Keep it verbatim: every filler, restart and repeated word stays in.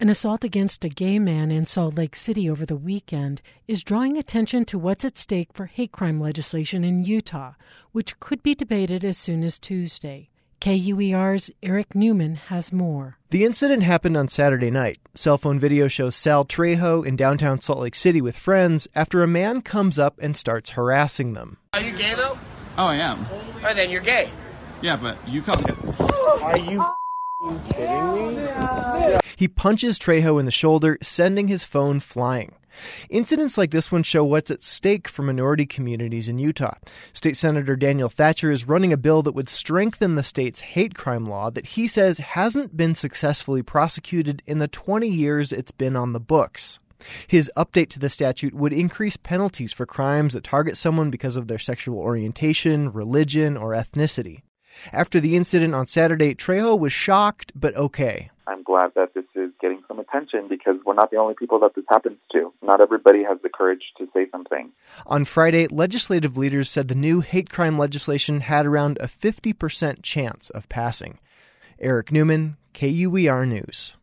An assault against a gay man in Salt Lake City over the weekend is drawing attention to what's at stake for hate crime legislation in Utah, which could be debated as soon as Tuesday. K U E R's Eric Newman has more. The incident happened on Saturday night. Cell phone video shows Sal Trejo in downtown Salt Lake City with friends after a man comes up and starts harassing them. Are you gay, though? Oh, I am. Oh, then you're gay. Yeah, but you called me. Are you kidding me? He punches Trejo in the shoulder, sending his phone flying. Incidents like this one show what's at stake for minority communities in Utah. State Senator Daniel Thatcher is running a bill that would strengthen the state's hate crime law that he says hasn't been successfully prosecuted in the twenty years it's been on the books. His update to the statute would increase penalties for crimes that target someone because of their sexual orientation, religion, or ethnicity. After the incident on Saturday, Trejo was shocked but okay. I'm glad that this is getting some attention because we're not the only people that this happens to. Not everybody has the courage to say something. On Friday, legislative leaders said the new hate crime legislation had around a fifty percent chance of passing. Eric Newman, K U E R News.